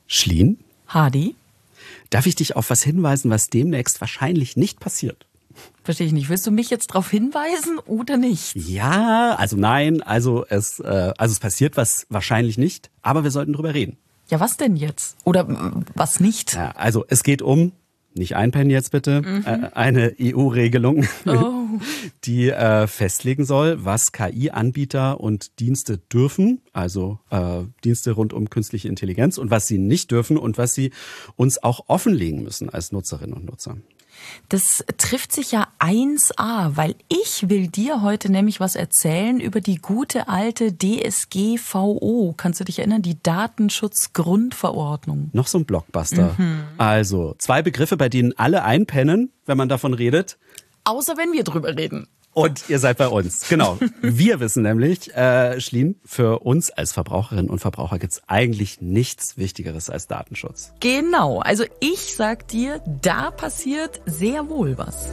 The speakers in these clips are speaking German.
Schlien? Hadi? Darf ich dich auf was hinweisen, was demnächst wahrscheinlich nicht passiert? Verstehe ich nicht. Willst du mich jetzt darauf hinweisen oder nicht? Ja, also nein, es passiert was wahrscheinlich nicht, aber wir sollten drüber reden. Ja, was denn jetzt? Oder was nicht? Ja, also es geht um, nicht einpennen jetzt bitte, eine EU-Regelung, die festlegen soll, was KI-Anbieter und Dienste dürfen, also Dienste rund um künstliche Intelligenz, und was sie nicht dürfen und was sie uns auch offenlegen müssen als Nutzerinnen und Nutzer. Das trifft sich ja 1A, weil ich will dir heute nämlich was erzählen über die gute alte DSGVO. Kannst du dich erinnern? Die Datenschutzgrundverordnung. Noch so ein Blockbuster. Also 2 Begriffe, bei denen alle einpennen, wenn man davon redet. Außer wenn wir drüber reden. Und ihr seid bei uns. Genau. Wir wissen nämlich, Schlien, für uns als Verbraucherinnen und Verbraucher gibt's eigentlich nichts Wichtigeres als Datenschutz. Genau. Also ich sag dir, da passiert sehr wohl was.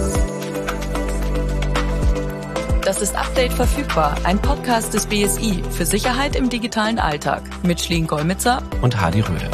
Das ist Update verfügbar, ein Podcast des BSI für Sicherheit im digitalen Alltag mit Schlien Golmitzer und Hadi Röhle.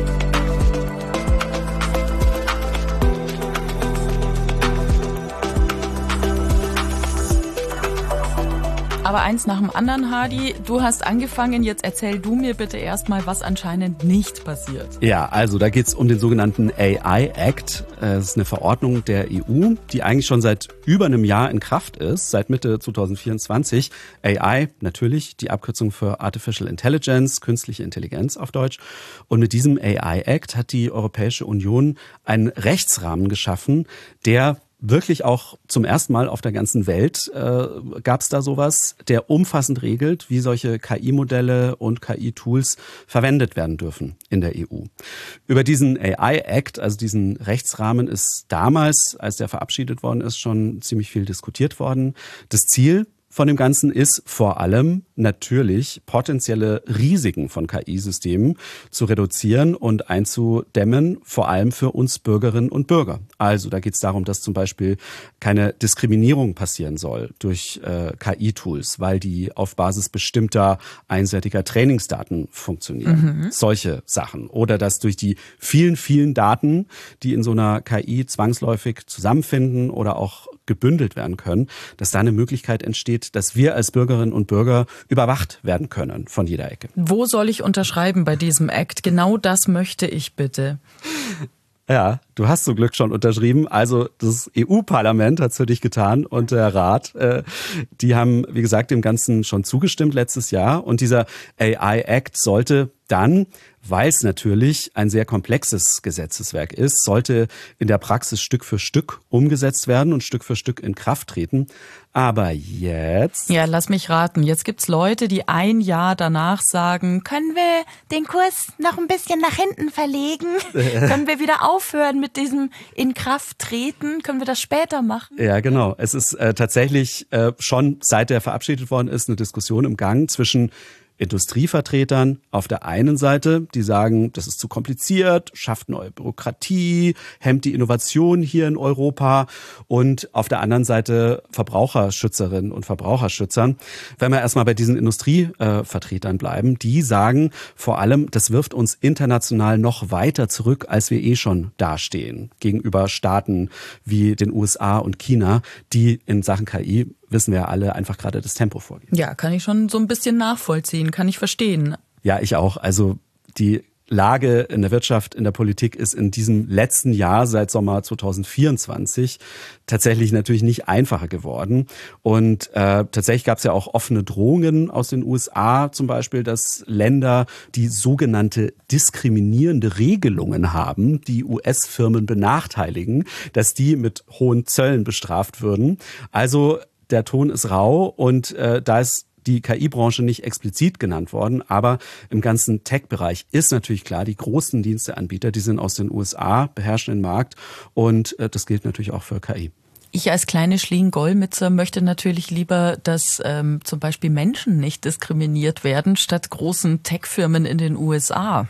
Aber eins nach dem anderen, Hadi, du hast angefangen, jetzt erzähl du mir bitte erstmal, was anscheinend nicht passiert. Ja, also da geht's um den sogenannten AI Act. Das ist eine Verordnung der EU, die eigentlich schon seit über einem Jahr in Kraft ist, seit Mitte 2024. AI, natürlich, die Abkürzung für Artificial Intelligence, künstliche Intelligenz auf Deutsch. Und mit diesem AI Act hat die Europäische Union einen Rechtsrahmen geschaffen, der wirklich auch zum ersten Mal auf der ganzen Welt gab es da sowas, der umfassend regelt, wie solche KI-Modelle und KI-Tools verwendet werden dürfen in der EU. Über diesen AI-Act, also diesen Rechtsrahmen, ist damals, als der verabschiedet worden ist, schon ziemlich viel diskutiert worden. Das Ziel von dem Ganzen ist vor allem natürlich potenzielle Risiken von KI-Systemen zu reduzieren und einzudämmen, vor allem für uns Bürgerinnen und Bürger. Also da geht es darum, dass zum Beispiel keine Diskriminierung passieren soll durch KI-Tools, weil die auf Basis bestimmter einseitiger Trainingsdaten funktionieren. Solche Sachen. Oder dass durch die vielen, vielen Daten, die in so einer KI zwangsläufig zusammenfinden oder auch gebündelt werden können, dass da eine Möglichkeit entsteht, dass wir als Bürgerinnen und Bürger überwacht werden können von jeder Ecke. Wo soll ich unterschreiben bei diesem Act? Genau das möchte ich bitte. Ja, du hast zum Glück schon unterschrieben. Also das EU-Parlament hat es für dich getan und der Rat, die haben, wie gesagt, dem Ganzen schon zugestimmt letztes Jahr. Und dieser AI-Act sollte dann, weil es natürlich ein sehr komplexes Gesetzeswerk ist, sollte in der Praxis Stück für Stück umgesetzt werden und Stück für Stück in Kraft treten. Aber jetzt... Ja, lass mich raten. Jetzt gibt's Leute, die ein Jahr danach sagen, können wir den Kurs noch ein bisschen nach hinten verlegen? Können wir wieder aufhören mit diesem in Kraft treten? Können wir das später machen? Ja, genau. Es ist tatsächlich schon, seit der verabschiedet worden ist, eine Diskussion im Gang zwischen Industrievertretern auf der einen Seite, die sagen, das ist zu kompliziert, schafft neue Bürokratie, hemmt die Innovation hier in Europa, und auf der anderen Seite Verbraucherschützerinnen und Verbraucherschützern. Wenn wir erstmal bei diesen Industrievertretern bleiben, die sagen vor allem, das wirft uns international noch weiter zurück, als wir schon dastehen, gegenüber Staaten wie den USA und China, die in Sachen KI, wissen wir ja alle, einfach gerade das Tempo vorgeben. Ja, kann ich schon so ein bisschen nachvollziehen, kann ich verstehen. Ja, ich auch. Also die Lage in der Wirtschaft, in der Politik ist in diesem letzten Jahr seit Sommer 2024 tatsächlich natürlich nicht einfacher geworden. Und tatsächlich gab es ja auch offene Drohungen aus den USA zum Beispiel, dass Länder, die sogenannte diskriminierende Regelungen haben, die US-Firmen benachteiligen, dass die mit hohen Zöllen bestraft würden. Also der Ton ist rau und da ist die KI-Branche nicht explizit genannt worden, aber im ganzen Tech-Bereich ist natürlich klar, die großen Diensteanbieter, die sind aus den USA, beherrschen den Markt, und das gilt natürlich auch für KI. Ich als kleine Schlien-Golmitzer möchte natürlich lieber, dass zum Beispiel Menschen nicht diskriminiert werden, statt großen Tech-Firmen in den USA.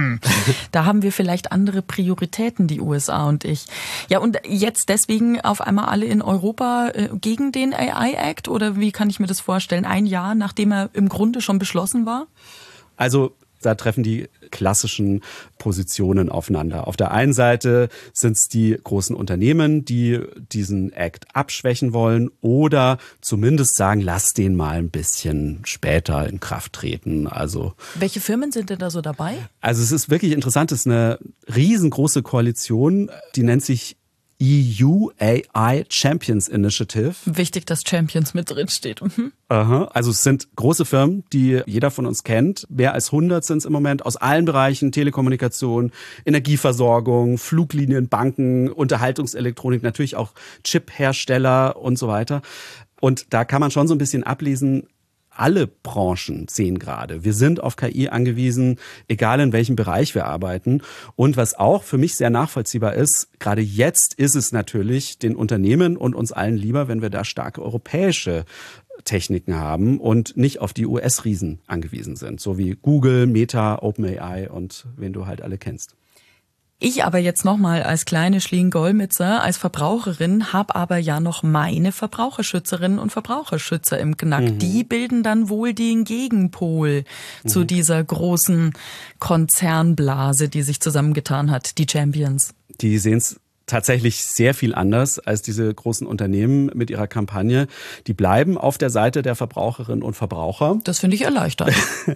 Da haben wir vielleicht andere Prioritäten, die USA und ich. Ja, und jetzt deswegen auf einmal alle in Europa gegen den AI-Act? Oder wie kann ich mir das vorstellen? Ein Jahr, nachdem er im Grunde schon beschlossen war? Also da treffen die klassischen Positionen aufeinander. Auf der einen Seite sind es die großen Unternehmen, die diesen Act abschwächen wollen oder zumindest sagen, lass den mal ein bisschen später in Kraft treten. Also, welche Firmen sind denn da so dabei? Also es ist wirklich interessant, es ist eine riesengroße Koalition, die nennt sich EU AI Champions Initiative. Wichtig, dass Champions mit drin steht. Aha. Also es sind große Firmen, die jeder von uns kennt. Mehr als 100 sind es im Moment aus allen Bereichen: Telekommunikation, Energieversorgung, Fluglinien, Banken, Unterhaltungselektronik, natürlich auch Chiphersteller und so weiter. Und da kann man schon so ein bisschen ablesen, alle Branchen sehen gerade, wir sind auf KI angewiesen, egal in welchem Bereich wir arbeiten. Und was auch für mich sehr nachvollziehbar ist, gerade jetzt ist es natürlich den Unternehmen und uns allen lieber, wenn wir da starke europäische Techniken haben und nicht auf die US-Riesen angewiesen sind, so wie Google, Meta, OpenAI und wen du halt alle kennst. Ich aber jetzt nochmal als kleine Schleen-Golmitzer, als Verbraucherin, habe aber ja noch meine Verbraucherschützerinnen und Verbraucherschützer im Knack. Die bilden dann wohl den Gegenpol zu dieser großen Konzernblase, die sich zusammengetan hat, die Champions. Die sehen es tatsächlich sehr viel anders als diese großen Unternehmen mit ihrer Kampagne. Die bleiben auf der Seite der Verbraucherinnen und Verbraucher. Das finde ich erleichternd.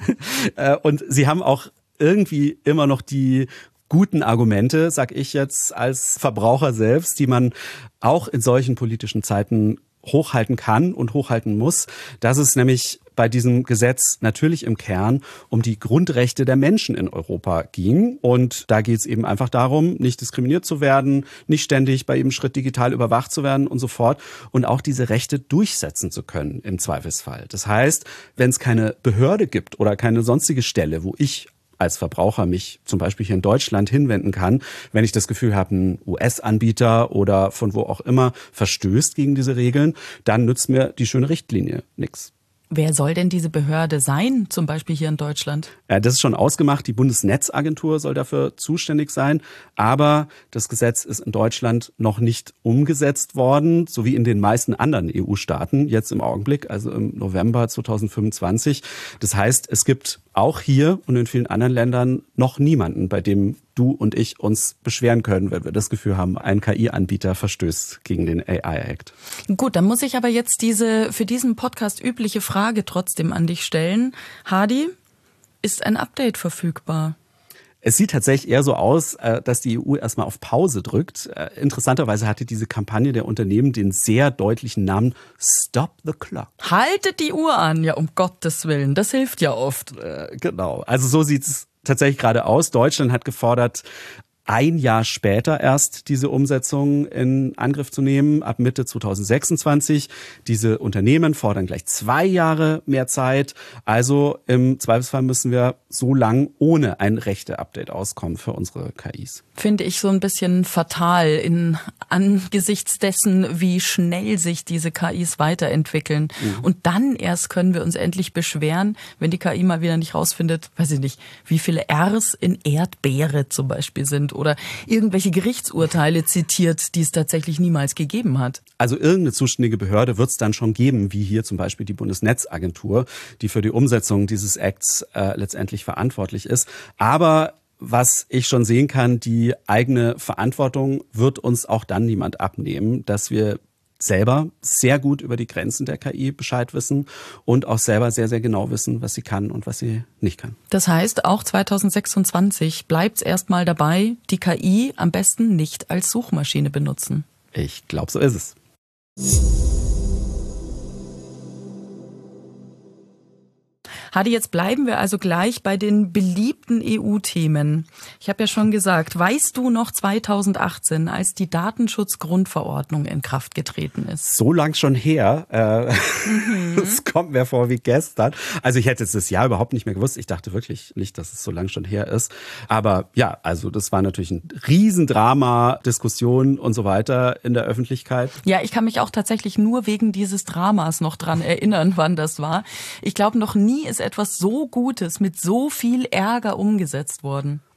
Und sie haben auch irgendwie immer noch die guten Argumente, sag ich jetzt als Verbraucher selbst, die man auch in solchen politischen Zeiten hochhalten kann und hochhalten muss, dass es nämlich bei diesem Gesetz natürlich im Kern um die Grundrechte der Menschen in Europa ging. Und da geht es eben einfach darum, nicht diskriminiert zu werden, nicht ständig bei jedem Schritt digital überwacht zu werden und so fort. Und auch diese Rechte durchsetzen zu können im Zweifelsfall. Das heißt, wenn es keine Behörde gibt oder keine sonstige Stelle, wo ich als Verbraucher mich zum Beispiel hier in Deutschland hinwenden kann, wenn ich das Gefühl habe, ein US-Anbieter oder von wo auch immer verstößt gegen diese Regeln, dann nützt mir die schöne Richtlinie nichts. Wer soll denn diese Behörde sein, zum Beispiel hier in Deutschland? Das ist schon ausgemacht. Die Bundesnetzagentur soll dafür zuständig sein. Aber das Gesetz ist in Deutschland noch nicht umgesetzt worden, so wie in den meisten anderen EU-Staaten jetzt im Augenblick, also im November 2025. Das heißt, es gibt auch hier und in vielen anderen Ländern noch niemanden, bei dem du und ich uns beschweren können, wenn wir das Gefühl haben, ein KI-Anbieter verstößt gegen den AI-Act. Gut, dann muss ich aber jetzt diese für diesen Podcast übliche Frage trotzdem an dich stellen. Hadi, ist ein Update verfügbar? Es sieht tatsächlich eher so aus, dass die EU erstmal auf Pause drückt. Interessanterweise hatte diese Kampagne der Unternehmen den sehr deutlichen Namen Stop the Clock. Haltet die Uhr an, ja, um Gottes Willen, das hilft ja oft. Genau, also so sieht's tatsächlich gerade aus. Deutschland hat gefordert, ein Jahr später erst diese Umsetzung in Angriff zu nehmen, ab Mitte 2026. Diese Unternehmen fordern gleich 2 Jahre mehr Zeit. Also im Zweifelsfall müssen wir so lang ohne ein Rechte-Update auskommen für unsere KIs. Finde ich so ein bisschen fatal angesichts dessen, wie schnell sich diese KIs weiterentwickeln. Und dann erst können wir uns endlich beschweren, wenn die KI mal wieder nicht rausfindet, weiß ich nicht, wie viele Rs in Erdbeere zum Beispiel sind oder irgendwelche Gerichtsurteile zitiert, die es tatsächlich niemals gegeben hat. Also irgendeine zuständige Behörde wird es dann schon geben, wie hier zum Beispiel die Bundesnetzagentur, die für die Umsetzung dieses Acts letztendlich verantwortlich ist. Aber was ich schon sehen kann, die eigene Verantwortung wird uns auch dann niemand abnehmen, dass wir selber sehr gut über die Grenzen der KI Bescheid wissen und auch selber sehr, sehr genau wissen, was sie kann und was sie nicht kann. Das heißt, auch 2026 bleibt es erstmal dabei, die KI am besten nicht als Suchmaschine benutzen. Ich glaube, so ist es. Hadi, jetzt bleiben wir also gleich bei den beliebten EU-Themen. Ich habe ja schon gesagt, weißt du noch 2018, als die Datenschutzgrundverordnung in Kraft getreten ist? So lang schon her. Das kommt mir vor wie gestern. Also ich hätte es das Jahr überhaupt nicht mehr gewusst. Ich dachte wirklich nicht, dass es so lang schon her ist. Aber ja, also das war natürlich ein Riesendrama, Diskussion und so weiter in der Öffentlichkeit. Ja, ich kann mich auch tatsächlich nur wegen dieses Dramas noch dran erinnern, wann das war. Ich glaube, noch nie ist etwas so Gutes mit so viel Ärger umgesetzt worden.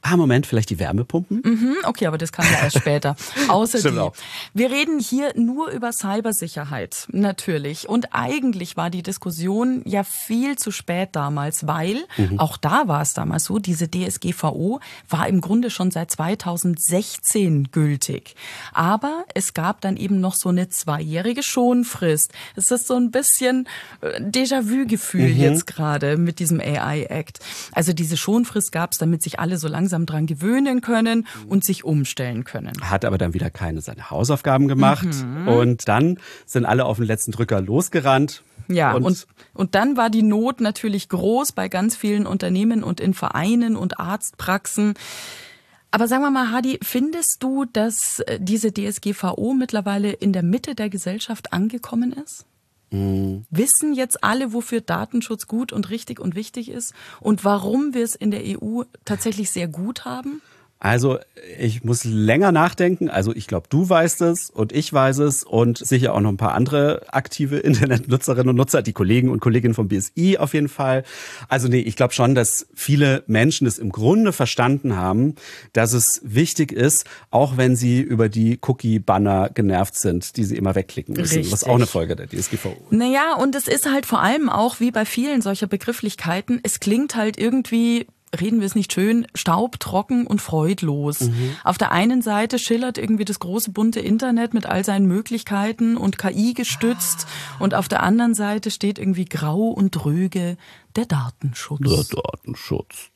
Moment, vielleicht die Wärmepumpen? Okay, aber das kam ja erst später. Außerdem, wir reden hier nur über Cybersicherheit, natürlich. Und eigentlich war die Diskussion ja viel zu spät damals, weil, auch da war es damals so, diese DSGVO war im Grunde schon seit 2016 gültig. Aber es gab dann eben noch so eine 2-jährige Schonfrist. Es ist so ein bisschen Déjà-vu-Gefühl jetzt gerade mit diesem AI-Act. Also diese Schonfrist gab es, damit sich alle so langsam dran gewöhnen können und sich umstellen können. Hat aber dann wieder seine Hausaufgaben gemacht und dann sind alle auf den letzten Drücker losgerannt. Ja, und dann war die Not natürlich groß bei ganz vielen Unternehmen und in Vereinen und Arztpraxen. Aber sagen wir mal, Hadi, findest du, dass diese DSGVO mittlerweile in der Mitte der Gesellschaft angekommen ist? Wissen jetzt alle, wofür Datenschutz gut und richtig und wichtig ist und warum wir es in der EU tatsächlich sehr gut haben? Also ich muss länger nachdenken. Also ich glaube, du weißt es und ich weiß es und sicher auch noch ein paar andere aktive Internetnutzerinnen und Nutzer, die Kollegen und Kolleginnen vom BSI auf jeden Fall. Also nee, ich glaube schon, dass viele Menschen es im Grunde verstanden haben, dass es wichtig ist, auch wenn sie über die Cookie-Banner genervt sind, die sie immer wegklicken müssen. Richtig. Das ist auch eine Folge der DSGVO. Naja, und es ist halt vor allem auch, wie bei vielen solcher Begrifflichkeiten, es klingt halt irgendwie, reden wir es nicht schön, staubtrocken und freudlos. Auf der einen Seite schillert irgendwie das große bunte Internet mit all seinen Möglichkeiten und KI gestützt und auf der anderen Seite steht irgendwie grau und dröge der Datenschutz. Der Datenschutz.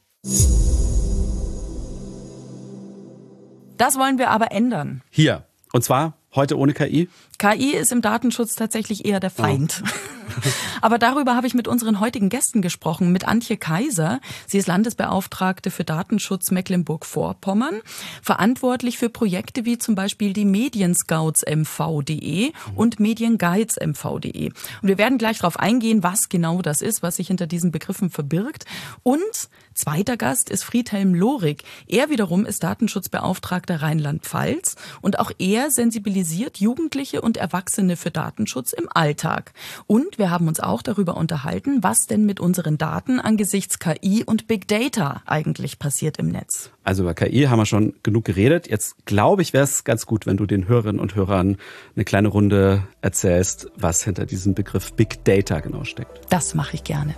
Das wollen wir aber ändern. Hier, und zwar heute ohne KI? KI ist im Datenschutz tatsächlich eher der Feind. Aber darüber habe ich mit unseren heutigen Gästen gesprochen, mit Antje Kaiser. Sie ist Landesbeauftragte für Datenschutz Mecklenburg-Vorpommern, verantwortlich für Projekte wie zum Beispiel die Medienscouts-MV.de und Medienguides-MV.de. Und wir werden gleich darauf eingehen, was genau das ist, was sich hinter diesen Begriffen verbirgt. Und zweiter Gast ist Friedhelm Lohrig. Er wiederum ist Datenschutzbeauftragter Rheinland-Pfalz und auch er sensibilisiert Jugendliche und Erwachsene für Datenschutz im Alltag. Und wir haben uns auch darüber unterhalten, was denn mit unseren Daten angesichts KI und Big Data eigentlich passiert im Netz. Also über KI haben wir schon genug geredet. Jetzt glaube ich, wäre es ganz gut, wenn du den Hörerinnen und Hörern eine kleine Runde erzählst, was hinter diesem Begriff Big Data genau steckt. Das mache ich gerne.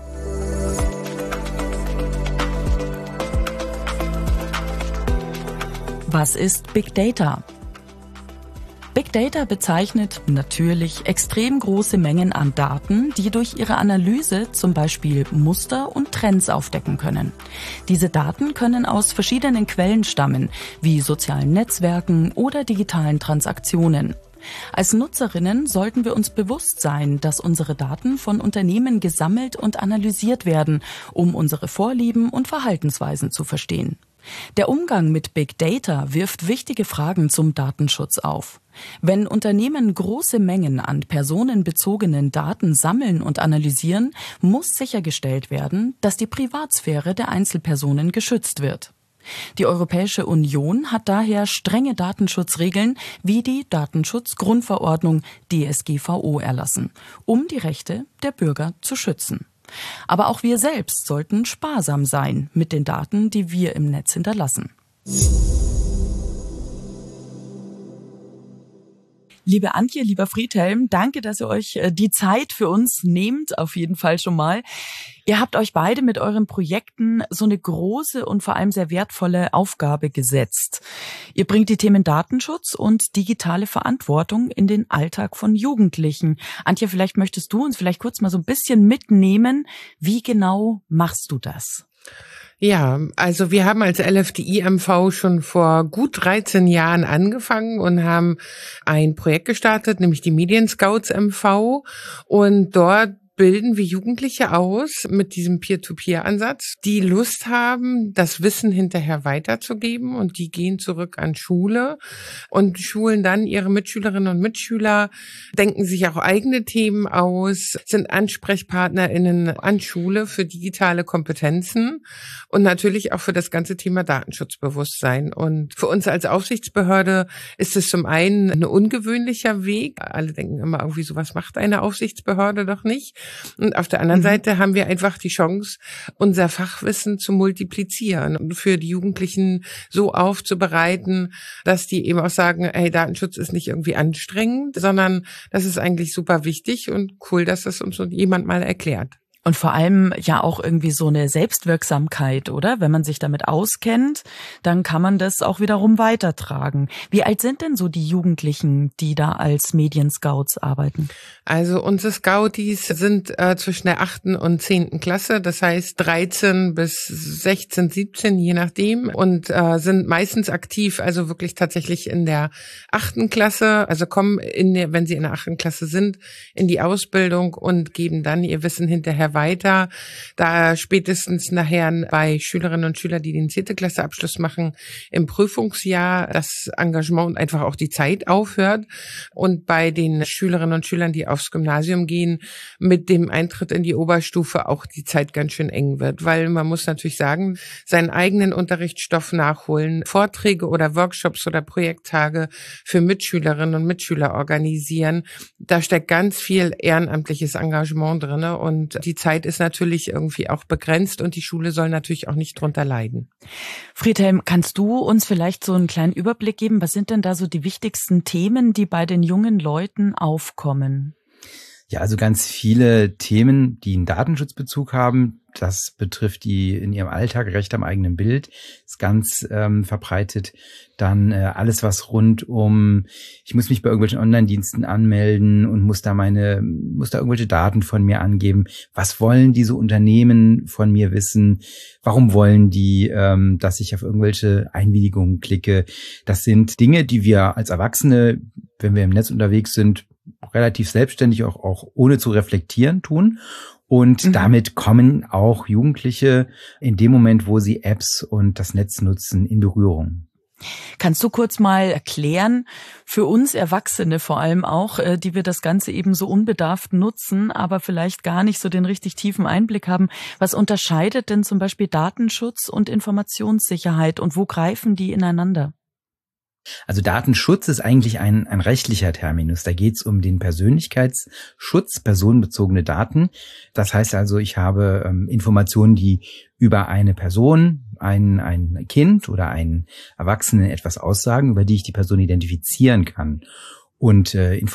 Was ist Big Data? Big Data bezeichnet natürlich extrem große Mengen an Daten, die durch ihre Analyse zum Beispiel Muster und Trends aufdecken können. Diese Daten können aus verschiedenen Quellen stammen, wie sozialen Netzwerken oder digitalen Transaktionen. Als Nutzerinnen sollten wir uns bewusst sein, dass unsere Daten von Unternehmen gesammelt und analysiert werden, um unsere Vorlieben und Verhaltensweisen zu verstehen. Der Umgang mit Big Data wirft wichtige Fragen zum Datenschutz auf. Wenn Unternehmen große Mengen an personenbezogenen Daten sammeln und analysieren, muss sichergestellt werden, dass die Privatsphäre der Einzelpersonen geschützt wird. Die Europäische Union hat daher strenge Datenschutzregeln wie die Datenschutzgrundverordnung DSGVO erlassen, um die Rechte der Bürger zu schützen. Aber auch wir selbst sollten sparsam sein mit den Daten, die wir im Netz hinterlassen. Liebe Antje, lieber Friedhelm, danke, dass ihr euch die Zeit für uns nehmt, auf jeden Fall schon mal. Ihr habt euch beide mit euren Projekten so eine große und vor allem sehr wertvolle Aufgabe gesetzt. Ihr bringt die Themen Datenschutz und digitale Verantwortung in den Alltag von Jugendlichen. Antje, vielleicht möchtest du uns vielleicht kurz mal so ein bisschen mitnehmen. Wie genau machst du das? Ja, also wir haben als LFDI-MV schon vor gut 13 Jahren angefangen und haben ein Projekt gestartet, nämlich die Medienscouts-MV. Und dort bilden wir Jugendliche aus mit diesem Peer-to-Peer-Ansatz, die Lust haben, das Wissen hinterher weiterzugeben, und die gehen zurück an Schule und schulen dann ihre Mitschülerinnen und Mitschüler, denken sich auch eigene Themen aus, sind AnsprechpartnerInnen an Schule für digitale Kompetenzen und natürlich auch für das ganze Thema Datenschutzbewusstsein. Und für uns als Aufsichtsbehörde ist es zum einen ein ungewöhnlicher Weg. Alle denken immer irgendwie so, was macht eine Aufsichtsbehörde doch nicht? Und auf der anderen Seite haben wir einfach die Chance, unser Fachwissen zu multiplizieren und für die Jugendlichen so aufzubereiten, dass die eben auch sagen, hey, Datenschutz ist nicht irgendwie anstrengend, sondern das ist eigentlich super wichtig und cool, dass das uns jemand mal erklärt. Und vor allem ja auch irgendwie so eine Selbstwirksamkeit, oder? Wenn man sich damit auskennt, dann kann man das auch wiederum weitertragen. Wie alt sind denn so die Jugendlichen, die da als Medienscouts arbeiten? Also unsere Scouties sind zwischen der 8. und 10. Klasse, das heißt 13 bis 16, 17, je nachdem, und sind meistens aktiv, also wirklich tatsächlich in der 8. Klasse, also kommen wenn sie in der 8. Klasse sind, in die Ausbildung und geben dann ihr Wissen hinterher weiter, da spätestens nachher bei Schülerinnen und Schülern, die den 10. Klasse Abschluss machen, im Prüfungsjahr das Engagement und einfach auch die Zeit aufhört, und bei den Schülerinnen und Schülern, die aufs Gymnasium gehen, mit dem Eintritt in die Oberstufe auch die Zeit ganz schön eng wird, weil man muss natürlich sagen, seinen eigenen Unterrichtsstoff nachholen, Vorträge oder Workshops oder Projekttage für Mitschülerinnen und Mitschüler organisieren, da steckt ganz viel ehrenamtliches Engagement drin, und die Zeit ist natürlich irgendwie auch begrenzt und die Schule soll natürlich auch nicht drunter leiden. Friedhelm, kannst du uns vielleicht so einen kleinen Überblick geben? Was sind denn da so die wichtigsten Themen, die bei den jungen Leuten aufkommen? Ja, also ganz viele Themen, die einen Datenschutzbezug haben. Das betrifft die in ihrem Alltag Recht am eigenen Bild, ist ganz verbreitet. Dann alles, was rund um, ich muss mich bei irgendwelchen Online-Diensten anmelden und muss da irgendwelche Daten von mir angeben. Was wollen diese Unternehmen von mir wissen? Warum wollen die, dass ich auf irgendwelche Einwilligungen klicke? Das sind Dinge, die wir als Erwachsene, wenn wir im Netz unterwegs sind, relativ selbstständig auch ohne zu reflektieren tun. Und damit kommen auch Jugendliche in dem Moment, wo sie Apps und das Netz nutzen, in Berührung. Kannst du kurz mal erklären, für uns Erwachsene vor allem auch, die wir das Ganze eben so unbedarft nutzen, aber vielleicht gar nicht so den richtig tiefen Einblick haben, was unterscheidet denn zum Beispiel Datenschutz und Informationssicherheit und wo greifen die ineinander? Also Datenschutz ist eigentlich ein rechtlicher Terminus. Da geht es um den Persönlichkeitsschutz, personenbezogene Daten. Das heißt also, ich habe Informationen, die über eine Person, ein Kind oder einen Erwachsenen etwas aussagen, über die ich die Person identifizieren kann. Und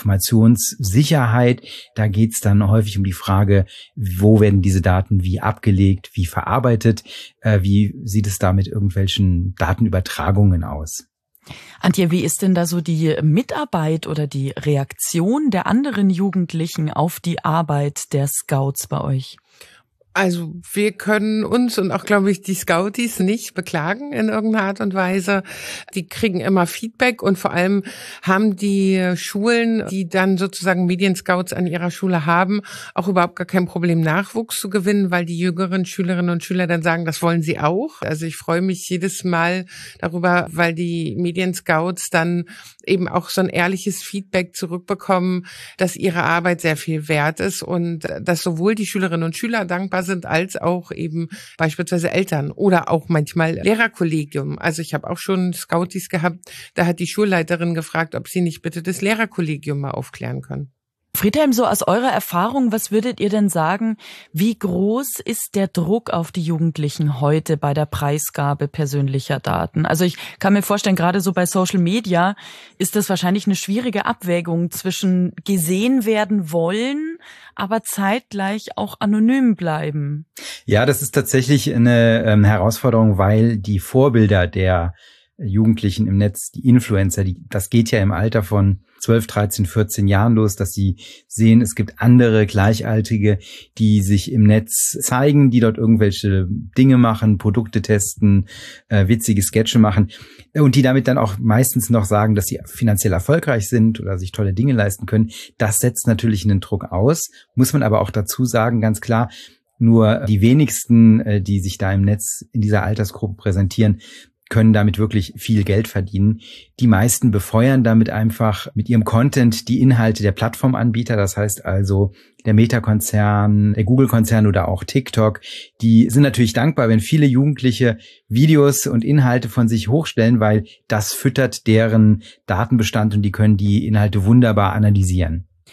Informationssicherheit, da geht es dann häufig um die Frage, wo werden diese Daten wie abgelegt, wie verarbeitet, wie sieht es da mit irgendwelchen Datenübertragungen aus? Antje, wie ist denn da so die Mitarbeit oder die Reaktion der anderen Jugendlichen auf die Arbeit der Scouts bei euch? Also wir können uns und auch, glaube ich, die Scouties nicht beklagen in irgendeiner Art und Weise. Die kriegen immer Feedback und vor allem haben die Schulen, die dann sozusagen Medienscouts an ihrer Schule haben, auch überhaupt gar kein Problem, Nachwuchs zu gewinnen, weil die jüngeren Schülerinnen und Schüler dann sagen, das wollen sie auch. Also ich freue mich jedes Mal darüber, weil die Medienscouts dann eben auch so ein ehrliches Feedback zurückbekommen, dass ihre Arbeit sehr viel wert ist und dass sowohl die Schülerinnen und Schüler dankbar sind, als auch eben beispielsweise Eltern oder auch manchmal Lehrerkollegium. Also ich habe auch schon Scouties gehabt, da hat die Schulleiterin gefragt, ob sie nicht bitte das Lehrerkollegium mal aufklären können. Friedhelm, so aus eurer Erfahrung, was würdet ihr denn sagen, wie groß ist der Druck auf die Jugendlichen heute bei der Preisgabe persönlicher Daten? Also ich kann mir vorstellen, gerade so bei Social Media ist das wahrscheinlich eine schwierige Abwägung zwischen gesehen werden wollen, aber zeitgleich auch anonym bleiben. Ja, das ist tatsächlich eine Herausforderung, weil die Vorbilder der Jugendlichen im Netz, die Influencer, das geht ja im Alter von 12, 13, 14 Jahren los, dass sie sehen, es gibt andere Gleichaltrige, die sich im Netz zeigen, die dort irgendwelche Dinge machen, Produkte testen, witzige Sketche machen und die damit dann auch meistens noch sagen, dass sie finanziell erfolgreich sind oder sich tolle Dinge leisten können. Das setzt natürlich einen Druck aus, muss man aber auch dazu sagen, ganz klar, nur die wenigsten, die sich da im Netz in dieser Altersgruppe präsentieren, können damit wirklich viel Geld verdienen. Die meisten befeuern damit einfach mit ihrem Content die Inhalte der Plattformanbieter, das heißt also der Meta-Konzern, der Google-Konzern oder auch TikTok. Die sind natürlich dankbar, wenn viele Jugendliche Videos und Inhalte von sich hochstellen, weil das füttert deren Datenbestand und die können die Inhalte wunderbar analysieren.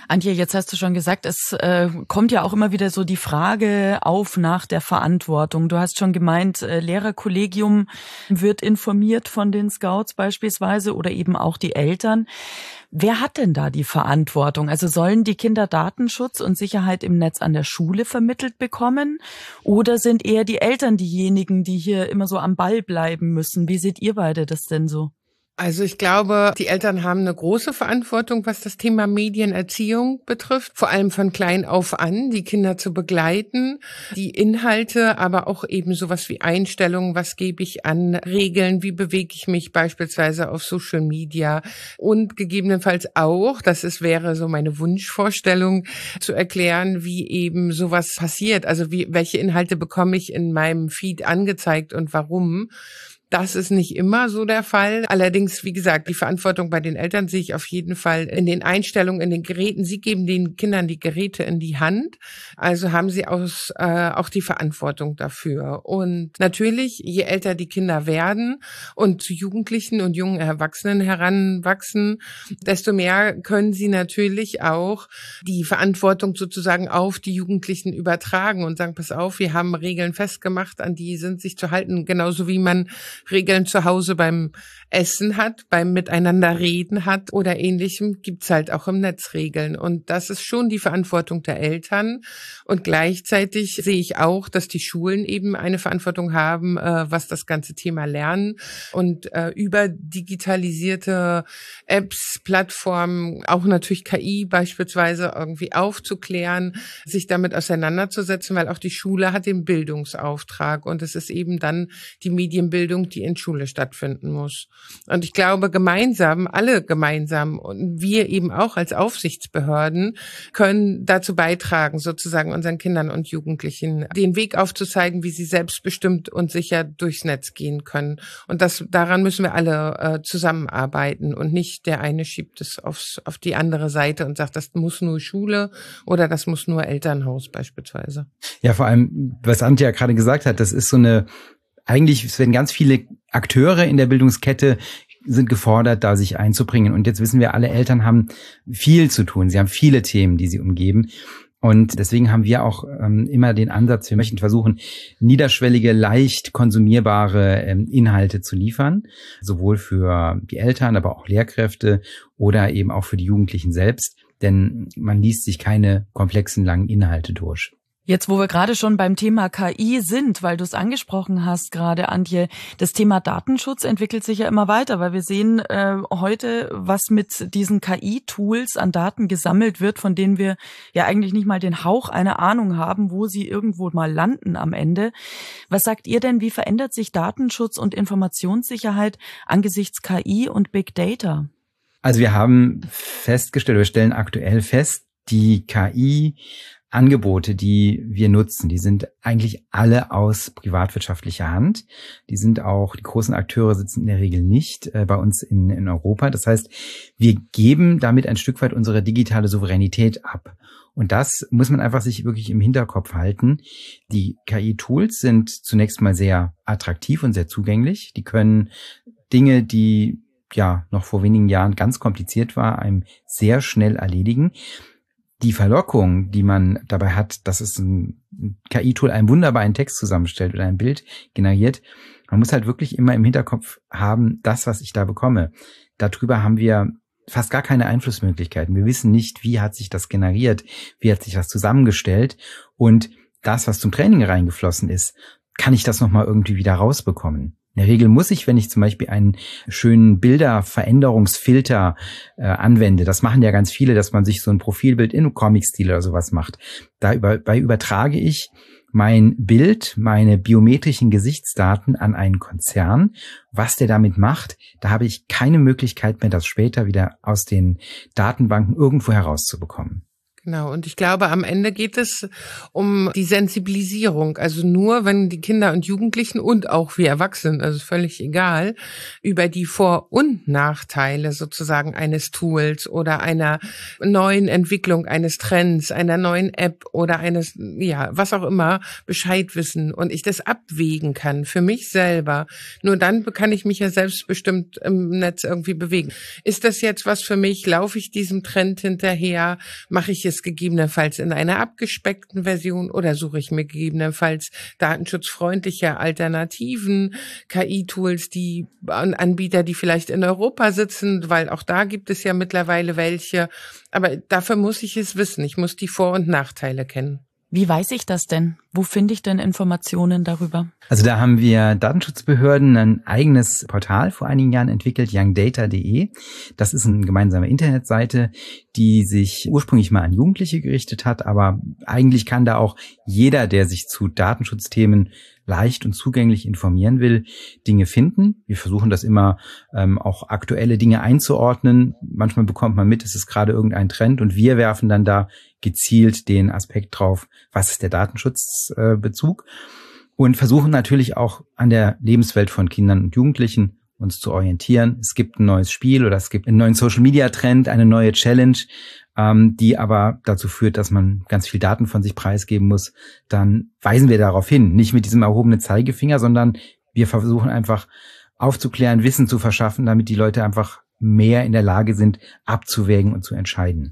Antje, jetzt hast du schon gesagt, es kommt ja auch immer wieder so die Frage auf nach der Verantwortung. Du hast schon gemeint, Lehrerkollegium wird informiert von den Scouts beispielsweise oder eben auch die Eltern. Wer hat denn da die Verantwortung? Also sollen die Kinder Datenschutz und Sicherheit im Netz an der Schule vermittelt bekommen? Oder sind eher die Eltern diejenigen, die hier immer so am Ball bleiben müssen? Wie seht ihr beide das denn so? Also ich glaube, die Eltern haben eine große Verantwortung, was das Thema Medienerziehung betrifft, vor allem von klein auf an, die Kinder zu begleiten, die Inhalte, aber auch eben sowas wie Einstellungen, was gebe ich an Regeln, wie bewege ich mich beispielsweise auf Social Media und gegebenenfalls auch, wäre so meine Wunschvorstellung, zu erklären, wie eben sowas passiert, also welche Inhalte bekomme ich in meinem Feed angezeigt und warum. Das ist nicht immer so der Fall. Allerdings, wie gesagt, die Verantwortung bei den Eltern sehe ich auf jeden Fall in den Einstellungen, in den Geräten. Sie geben den Kindern die Geräte in die Hand. Also haben sie auch die Verantwortung dafür. Und natürlich, je älter die Kinder werden und zu Jugendlichen und jungen Erwachsenen heranwachsen, desto mehr können sie natürlich auch die Verantwortung sozusagen auf die Jugendlichen übertragen und sagen, pass auf, wir haben Regeln festgemacht, an die sind sich zu halten, genauso wie man Regeln zu Hause beim Essen hat, beim Miteinander reden hat oder Ähnlichem, gibt's halt auch im Netz Regeln. Und das ist schon die Verantwortung der Eltern. Und gleichzeitig sehe ich auch, dass die Schulen eben eine Verantwortung haben, was das ganze Thema Lernen und über digitalisierte Apps, Plattformen, auch natürlich KI beispielsweise irgendwie aufzuklären, sich damit auseinanderzusetzen, weil auch die Schule hat den Bildungsauftrag und es ist eben dann die Medienbildung, die in Schule stattfinden muss. Und ich glaube, alle gemeinsam und wir eben auch als Aufsichtsbehörden können dazu beitragen, sozusagen unseren Kindern und Jugendlichen den Weg aufzuzeigen, wie sie selbstbestimmt und sicher durchs Netz gehen können. Und daran müssen wir alle zusammenarbeiten und nicht der eine schiebt es auf die andere Seite und sagt, das muss nur Schule oder das muss nur Elternhaus beispielsweise. Ja, vor allem, was Antje ja gerade gesagt hat, das ist es werden ganz viele Akteure in der Bildungskette sind gefordert, da sich einzubringen. Und jetzt wissen wir, alle Eltern haben viel zu tun. Sie haben viele Themen, die sie umgeben. Und deswegen haben wir auch immer den Ansatz, wir möchten versuchen, niederschwellige, leicht konsumierbare Inhalte zu liefern, sowohl für die Eltern, aber auch Lehrkräfte oder eben auch für die Jugendlichen selbst. Denn man liest sich keine komplexen, langen Inhalte durch. Jetzt, wo wir gerade schon beim Thema KI sind, weil du es angesprochen hast gerade, Antje, das Thema Datenschutz entwickelt sich ja immer weiter, weil wir sehen heute, was mit diesen KI-Tools an Daten gesammelt wird, von denen wir ja eigentlich nicht mal den Hauch einer Ahnung haben, wo sie irgendwo mal landen am Ende. Was sagt ihr denn, wie verändert sich Datenschutz und Informationssicherheit angesichts KI und Big Data? Also wir haben wir stellen aktuell fest, die KI-Angebote, die wir nutzen, die sind eigentlich alle aus privatwirtschaftlicher Hand. Die großen Akteure sitzen in der Regel nicht bei uns in Europa. Das heißt, wir geben damit ein Stück weit unsere digitale Souveränität ab. Und das muss man einfach sich wirklich im Hinterkopf halten. Die KI-Tools sind zunächst mal sehr attraktiv und sehr zugänglich. Die können Dinge, die ja noch vor wenigen Jahren ganz kompliziert war, einem sehr schnell erledigen. Die Verlockung, die man dabei hat, dass es ein KI-Tool einem wunderbar einen Text zusammenstellt oder ein Bild generiert, man muss halt wirklich immer im Hinterkopf haben, das, was ich da bekomme. Darüber haben wir fast gar keine Einflussmöglichkeiten. Wir wissen nicht, wie hat sich das generiert, wie hat sich das zusammengestellt und das, was zum Training reingeflossen ist, kann ich das nochmal irgendwie wieder rausbekommen. In der Regel muss ich, wenn ich zum Beispiel einen schönen Bilderveränderungsfilter anwende, das machen ja ganz viele, dass man sich so ein Profilbild in Comic-Stil oder sowas macht. Dabei übertrage ich mein Bild, meine biometrischen Gesichtsdaten an einen Konzern. Was der damit macht, da habe ich keine Möglichkeit mehr, das später wieder aus den Datenbanken irgendwo herauszubekommen. Genau, und ich glaube, am Ende geht es um die Sensibilisierung. Also nur, wenn die Kinder und Jugendlichen und auch wir Erwachsenen, also völlig egal, über die Vor- und Nachteile sozusagen eines Tools oder einer neuen Entwicklung eines Trends, einer neuen App oder eines, ja, was auch immer, Bescheid wissen und ich das abwägen kann für mich selber. Nur dann kann ich mich ja selbstbestimmt im Netz irgendwie bewegen. Ist das jetzt was für mich? Laufe ich diesem Trend hinterher? Mache ich es gegebenenfalls in einer abgespeckten Version oder suche ich mir gegebenenfalls datenschutzfreundliche Alternativen, KI-Tools, die Anbieter, die vielleicht in Europa sitzen, weil auch da gibt es ja mittlerweile welche. Aber dafür muss ich es wissen. Ich muss die Vor- und Nachteile kennen. Wie weiß ich das denn? Wo finde ich denn Informationen darüber? Also da haben wir Datenschutzbehörden ein eigenes Portal vor einigen Jahren entwickelt, youngdata.de. Das ist eine gemeinsame Internetseite, die sich ursprünglich mal an Jugendliche gerichtet hat, aber eigentlich kann da auch jeder, der sich zu Datenschutzthemen leicht und zugänglich informieren will, Dinge finden. Wir versuchen das immer auch aktuelle Dinge einzuordnen. Manchmal bekommt man mit, es ist gerade irgendein Trend und wir werfen dann da gezielt den Aspekt drauf, was ist der Datenschutzbezug und versuchen natürlich auch an der Lebenswelt von Kindern und Jugendlichen uns zu orientieren. Es gibt ein neues Spiel oder es gibt einen neuen Social-Media-Trend, eine neue Challenge, die aber dazu führt, dass man ganz viel Daten von sich preisgeben muss. Dann weisen wir darauf hin, nicht mit diesem erhobenen Zeigefinger, sondern wir versuchen einfach aufzuklären, Wissen zu verschaffen, damit die Leute einfach mehr in der Lage sind, abzuwägen und zu entscheiden.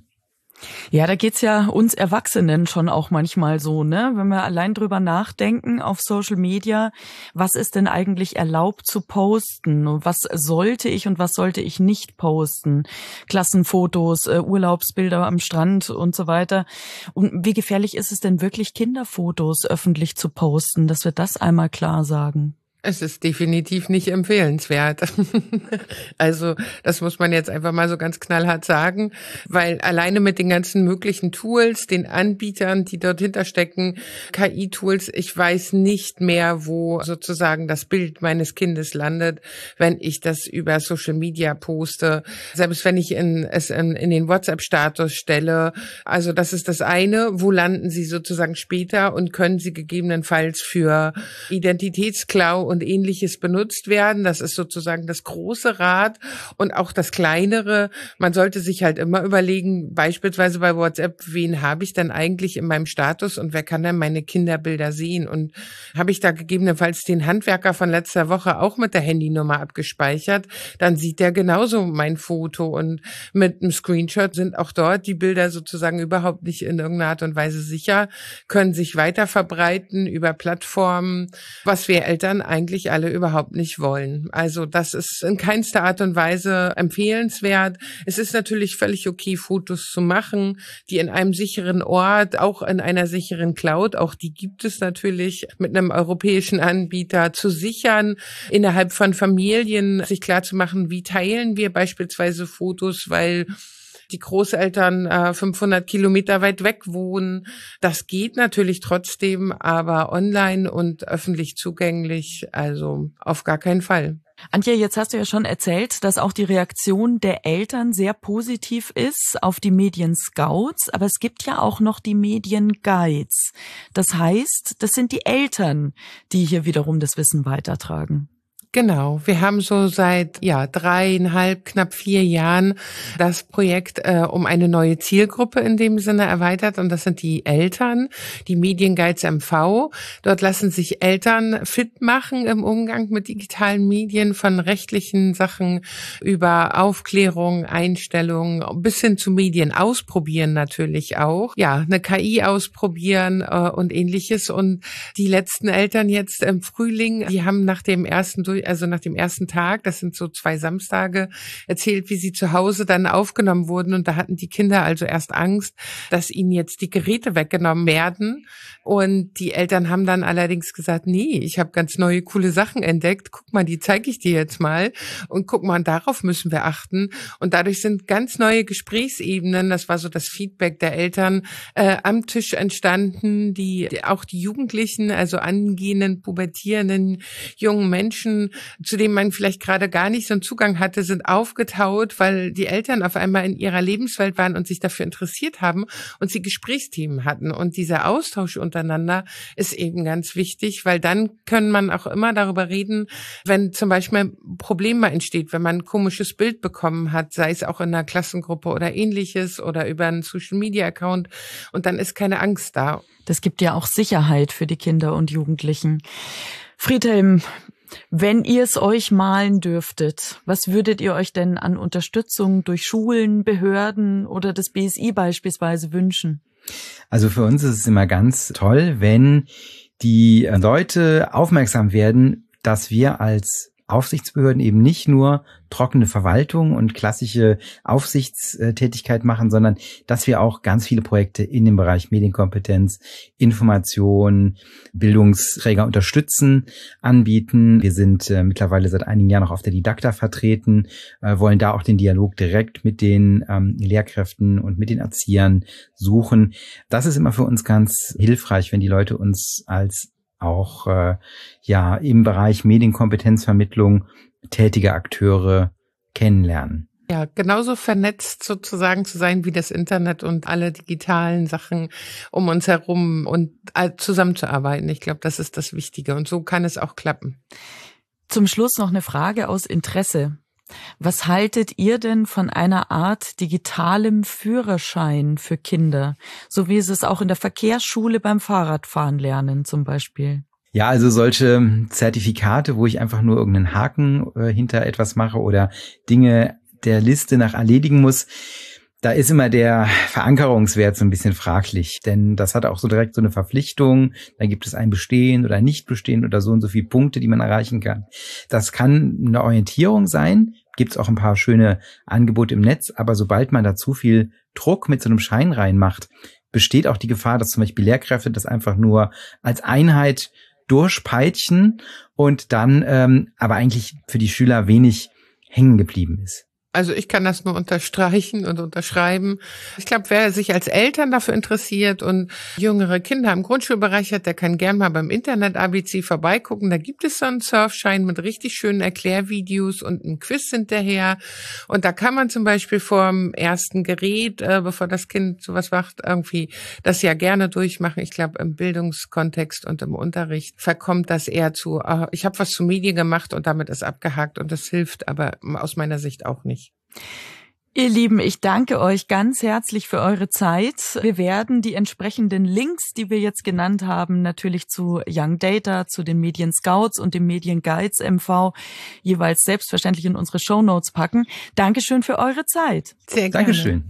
Ja, da geht's ja uns Erwachsenen schon auch manchmal so, ne? Wenn wir allein drüber nachdenken auf Social Media, was ist denn eigentlich erlaubt zu posten? Und was sollte ich und was sollte ich nicht posten? Klassenfotos, Urlaubsbilder am Strand und so weiter. Und wie gefährlich ist es denn wirklich, Kinderfotos öffentlich zu posten, dass wir das einmal klar sagen? Es ist definitiv nicht empfehlenswert. Also das muss man jetzt einfach mal so ganz knallhart sagen, weil alleine mit den ganzen möglichen Tools, den Anbietern, die dort hinterstecken, KI-Tools, ich weiß nicht mehr, wo sozusagen das Bild meines Kindes landet, wenn ich das über Social Media poste, selbst wenn ich es in den WhatsApp-Status stelle. Also das ist das eine, wo landen sie sozusagen später und können sie gegebenenfalls für Identitätsklau und Ähnliches benutzt werden. Das ist sozusagen das große Rad und auch das kleinere. Man sollte sich halt immer überlegen, beispielsweise bei WhatsApp, wen habe ich denn eigentlich in meinem Status und wer kann dann meine Kinderbilder sehen? Und habe ich da gegebenenfalls den Handwerker von letzter Woche auch mit der Handynummer abgespeichert, dann sieht der genauso mein Foto und mit einem Screenshot sind auch dort die Bilder sozusagen überhaupt nicht in irgendeiner Art und Weise sicher, können sich weiter verbreiten über Plattformen, was wir Eltern eigentlich alle überhaupt nicht wollen. Also das ist in keinster Art und Weise empfehlenswert. Es ist natürlich völlig okay, Fotos zu machen, die in einem sicheren Ort, auch in einer sicheren Cloud, auch die gibt es natürlich, mit einem europäischen Anbieter zu sichern, innerhalb von Familien sich klarzumachen, wie teilen wir beispielsweise Fotos, weil die Großeltern 500 Kilometer weit weg wohnen. Das geht natürlich trotzdem, aber online und öffentlich zugänglich, also auf gar keinen Fall. Antje, jetzt hast du ja schon erzählt, dass auch die Reaktion der Eltern sehr positiv ist auf die Medien-Scouts, aber es gibt ja auch noch die Medien-Guides. Das heißt, das sind die Eltern, die hier wiederum das Wissen weitertragen. Genau, wir haben so seit 3,5, knapp 4 Jahren das Projekt um eine neue Zielgruppe in dem Sinne erweitert und das sind die Eltern, die Medienguides MV. Dort lassen sich Eltern fit machen im Umgang mit digitalen Medien, von rechtlichen Sachen über Aufklärung, Einstellungen bis hin zu Medien ausprobieren natürlich auch. Ja, eine KI ausprobieren und Ähnliches und die letzten Eltern jetzt im Frühling, die haben nach dem ersten Tag, das sind so 2 Samstage, erzählt, wie sie zu Hause dann aufgenommen wurden. Und da hatten die Kinder also erst Angst, dass ihnen jetzt die Geräte weggenommen werden. Und die Eltern haben dann allerdings gesagt, nee, ich habe ganz neue, coole Sachen entdeckt. Guck mal, die zeige ich dir jetzt mal. Und guck mal, darauf müssen wir achten. Und dadurch sind ganz neue Gesprächsebenen, das war so das Feedback der Eltern, am Tisch entstanden, die auch die Jugendlichen, also angehenden, pubertierenden jungen Menschen zu denen man vielleicht gerade gar nicht so einen Zugang hatte, sind aufgetaut, weil die Eltern auf einmal in ihrer Lebenswelt waren und sich dafür interessiert haben und sie Gesprächsthemen hatten. Und dieser Austausch untereinander ist eben ganz wichtig, weil dann kann man auch immer darüber reden, wenn zum Beispiel ein Problem mal entsteht, wenn man ein komisches Bild bekommen hat, sei es auch in einer Klassengruppe oder ähnliches oder über einen Social-Media-Account, und dann ist keine Angst da. Das gibt ja auch Sicherheit für die Kinder und Jugendlichen. Friedhelm, wenn ihr es euch malen dürftet, was würdet ihr euch denn an Unterstützung durch Schulen, Behörden oder das BSI beispielsweise wünschen? Also für uns ist es immer ganz toll, wenn die Leute aufmerksam werden, dass wir als Aufsichtsbehörden eben nicht nur trockene Verwaltung und klassische Aufsichtstätigkeit machen, sondern dass wir auch ganz viele Projekte in dem Bereich Medienkompetenz, Information, Bildungsträger unterstützen, anbieten. Wir sind mittlerweile seit einigen Jahren auch auf der Didakta vertreten, wollen da auch den Dialog direkt mit den Lehrkräften und mit den Erziehern suchen. Das ist immer für uns ganz hilfreich, wenn die Leute uns als auch im Bereich Medienkompetenzvermittlung tätige Akteure kennenlernen. Ja, genauso vernetzt sozusagen zu sein wie das Internet und alle digitalen Sachen um uns herum und zusammenzuarbeiten. Ich glaube, das ist das Wichtige und so kann es auch klappen. Zum Schluss noch eine Frage aus Interesse. Was haltet ihr denn von einer Art digitalem Führerschein für Kinder, so wie sie es auch in der Verkehrsschule beim Fahrradfahren lernen zum Beispiel? Ja, also solche Zertifikate, wo ich einfach nur irgendeinen Haken hinter etwas mache oder Dinge der Liste nach erledigen muss, da ist immer der Verankerungswert so ein bisschen fraglich, denn das hat auch so direkt so eine Verpflichtung, da gibt es ein Bestehen oder Nicht-Bestehen oder so und so viele Punkte, die man erreichen kann. Das kann eine Orientierung sein, gibt es auch ein paar schöne Angebote im Netz, aber sobald man da zu viel Druck mit so einem Schein reinmacht, besteht auch die Gefahr, dass zum Beispiel Lehrkräfte das einfach nur als Einheit durchpeitschen und dann aber eigentlich für die Schüler wenig hängen geblieben ist. Also ich kann das nur unterstreichen und unterschreiben. Ich glaube, wer sich als Eltern dafür interessiert und jüngere Kinder im Grundschulbereich hat, der kann gern mal beim Internet-ABC vorbeigucken. Da gibt es so einen Surfschein mit richtig schönen Erklärvideos und einem Quiz hinterher. Und da kann man zum Beispiel vor dem ersten Gerät, bevor das Kind sowas macht, irgendwie das ja gerne durchmachen. Ich glaube, im Bildungskontext und im Unterricht verkommt das eher zu, ich habe was zu Medien gemacht und damit ist abgehakt und das hilft aber aus meiner Sicht auch nicht. Ihr Lieben, ich danke euch ganz herzlich für eure Zeit. Wir werden die entsprechenden Links, die wir jetzt genannt haben, natürlich zu Young Data, zu den Medien Scouts und dem Medien Guides MV jeweils selbstverständlich in unsere Shownotes packen. Dankeschön für eure Zeit. Sehr gerne. Dankeschön.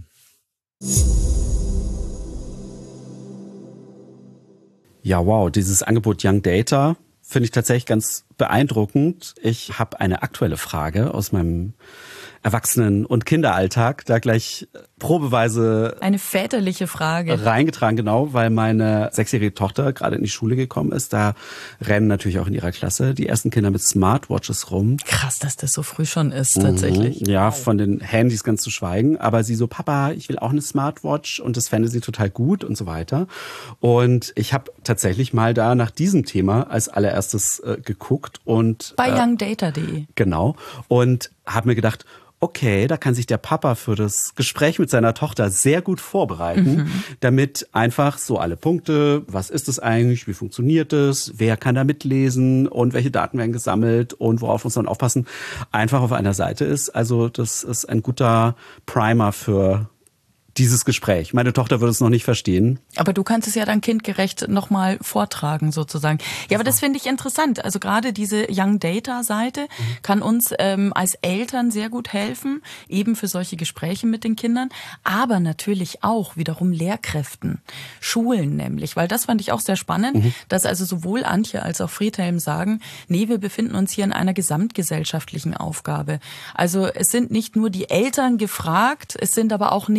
Ja, wow, dieses Angebot Young Data finde ich tatsächlich ganz beeindruckend. Ich habe eine aktuelle Frage aus meinem Erwachsenen- und Kinderalltag, da gleich probeweise eine väterliche Frage reingetragen, genau, weil meine 6-jährige Tochter gerade in die Schule gekommen ist. Da rennen natürlich auch in ihrer Klasse die ersten Kinder mit Smartwatches rum. Krass, dass das so früh schon ist, tatsächlich. Ja, von den Handys ganz zu schweigen. Aber sie so, Papa, ich will auch eine Smartwatch und das fände sie total gut und so weiter. Und ich habe tatsächlich mal da nach diesem Thema als allererstes geguckt und bei youngdata.de. Genau. Und habe mir gedacht, okay, da kann sich der Papa für das Gespräch mit seiner Tochter sehr gut vorbereiten, damit einfach so alle Punkte, was ist es eigentlich, wie funktioniert es, wer kann da mitlesen und welche Daten werden gesammelt und worauf muss man aufpassen, einfach auf einer Seite ist. Also das ist ein guter Primer für dieses Gespräch. Meine Tochter würde es noch nicht verstehen. Aber du kannst es ja dann kindgerecht nochmal vortragen sozusagen. Ja, aber das finde ich interessant. Also gerade diese Young Data Seite kann uns als Eltern sehr gut helfen, eben für solche Gespräche mit den Kindern, aber natürlich auch wiederum Lehrkräften, Schulen nämlich, weil das fand ich auch sehr spannend, dass also sowohl Antje als auch Friedhelm sagen, nee, wir befinden uns hier in einer gesamtgesellschaftlichen Aufgabe. Also es sind nicht nur die Eltern gefragt, es sind aber auch nicht nur die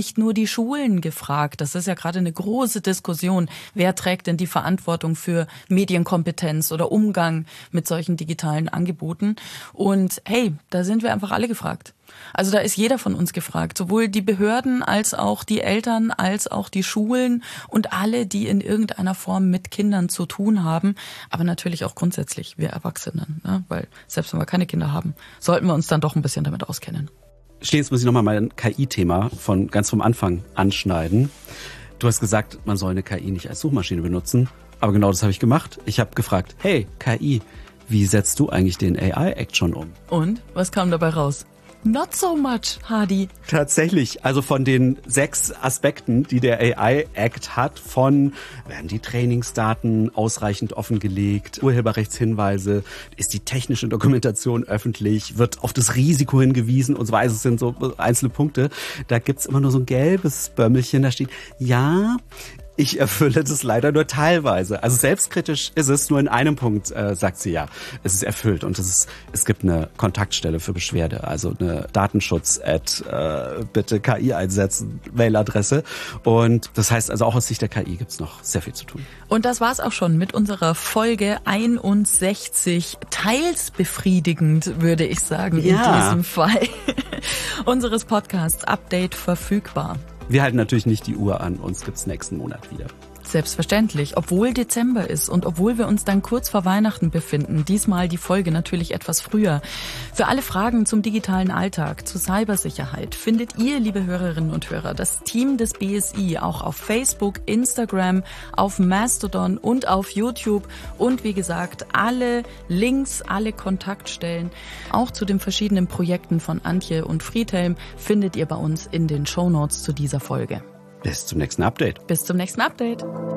die Schulen gefragt. Das ist ja gerade eine große Diskussion. Wer trägt denn die Verantwortung für Medienkompetenz oder Umgang mit solchen digitalen Angeboten? Und hey, da sind wir einfach alle gefragt. Also da ist jeder von uns gefragt, sowohl die Behörden als auch die Eltern, als auch die Schulen und alle, die in irgendeiner Form mit Kindern zu tun haben, aber natürlich auch grundsätzlich wir Erwachsenen, ne? Weil selbst wenn wir keine Kinder haben, sollten wir uns dann doch ein bisschen damit auskennen. Jetzt muss ich nochmal mein KI-Thema von ganz vom Anfang anschneiden. Du hast gesagt, man soll eine KI nicht als Suchmaschine benutzen, aber genau das habe ich gemacht. Ich habe gefragt, hey KI, wie setzt du eigentlich den AI-Act schon um? Und was kam dabei raus? Not so much, Hadi. Tatsächlich, also von den 6 Aspekten, die der AI-Act hat, werden die Trainingsdaten ausreichend offengelegt, Urheberrechtshinweise, ist die technische Dokumentation öffentlich, wird auf das Risiko hingewiesen und so weiter. Es sind so einzelne Punkte. Da gibt's immer nur so ein gelbes Bömmelchen, da steht, ja, ich erfülle das leider nur teilweise. Also selbstkritisch ist es, nur in einem Punkt sagt sie ja, es ist erfüllt. Und es gibt eine Kontaktstelle für Beschwerde, also eine Datenschutz@ bitte KI einsetzen, Mailadresse. Und das heißt also auch aus Sicht der KI gibt's noch sehr viel zu tun. Und das war's auch schon mit unserer Folge 61. Teils befriedigend, würde ich sagen, in diesem Fall. Unseres Podcasts Update verfügbar. Wir halten natürlich nicht die Uhr an, uns gibt's nächsten Monat wieder. Selbstverständlich, obwohl Dezember ist und obwohl wir uns dann kurz vor Weihnachten befinden, diesmal die Folge natürlich etwas früher. Für alle Fragen zum digitalen Alltag, zu Cybersicherheit findet ihr, liebe Hörerinnen und Hörer, das Team des BSI auch auf Facebook, Instagram, auf Mastodon und auf YouTube. Und wie gesagt, alle Links, alle Kontaktstellen, auch zu den verschiedenen Projekten von Antje und Friedhelm, findet ihr bei uns in den Shownotes zu dieser Folge. Bis zum nächsten Update. Bis zum nächsten Update.